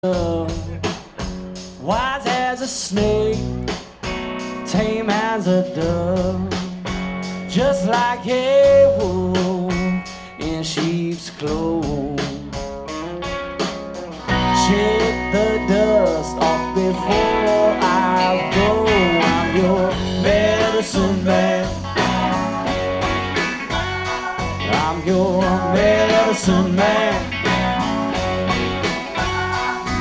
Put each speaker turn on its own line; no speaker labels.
Wise as a snake, tame as a dove, just like a wolf in sheep's clothes. Shake the dust off before I go. I'm your medicine man. I'm your medicine man.